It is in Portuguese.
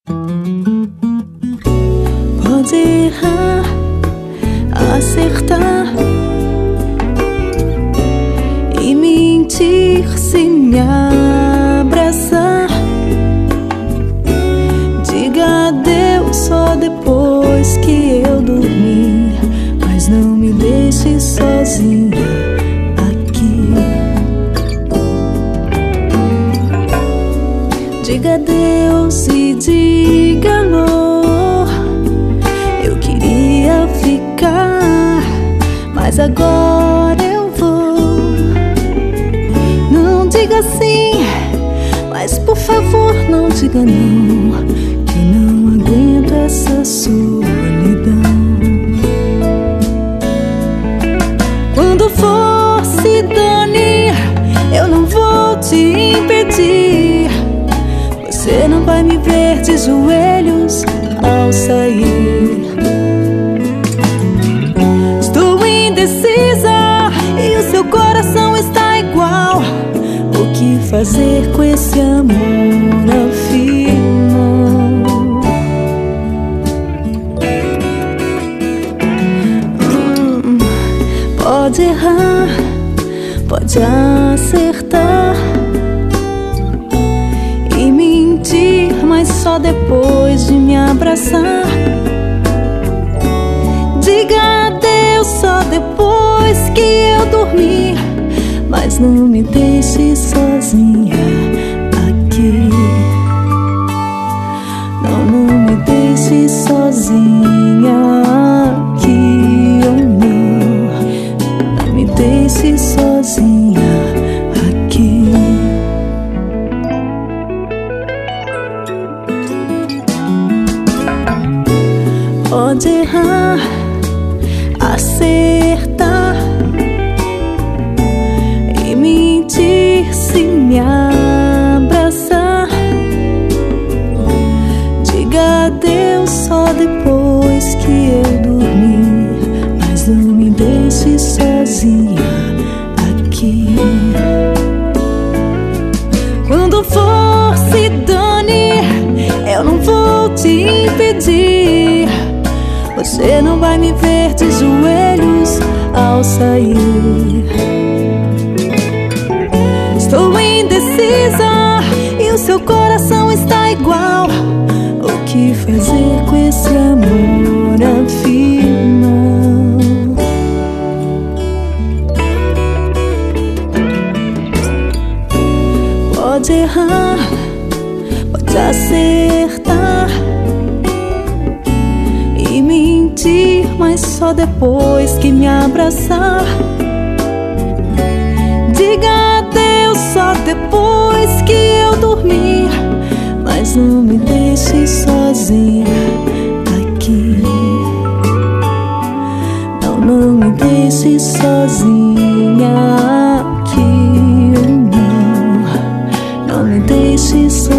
Pode errar, acertar e mentir se me abraçar. Diga adeus só depois que eu dormir, mas não me deixe sozinha aqui. Diga adeus e diga alô. Eu queria ficar, mas agora eu vou. Não diga sim, mas por favor não diga não, que eu não aguento essa solidão. Quando for, se dane, eu não vou te impedir. Você não vai me ver de joelhos ao sair. Estou indecisa e o seu coração está igual. O que fazer com esse amor afirma? Pode errar, pode acertar e mentir, mas só depois de me abraçar. Diga adeus só depois que eu dormir, mas não me deixe sozinha aqui. Não me deixe sozinha aqui, oh não me deixe sozinha aqui. Pode errar, acertar e mentir se me abraçar. Diga adeus só depois que eu dormir, mas não me deixe sozinha aqui. Quando for, se dane, eu não vou te impedir. Você não vai me ver de joelhos ao sair. Estou indecisa e o seu coração está igual. O que fazer com esse amor afirma? Pode errar, pode acertar e mentir, mas só depois que me abraçar. Diga adeus só depois que eu dormir, mas não me deixe sozinha aqui. Não me deixe sozinha aqui, não me deixe sozinha.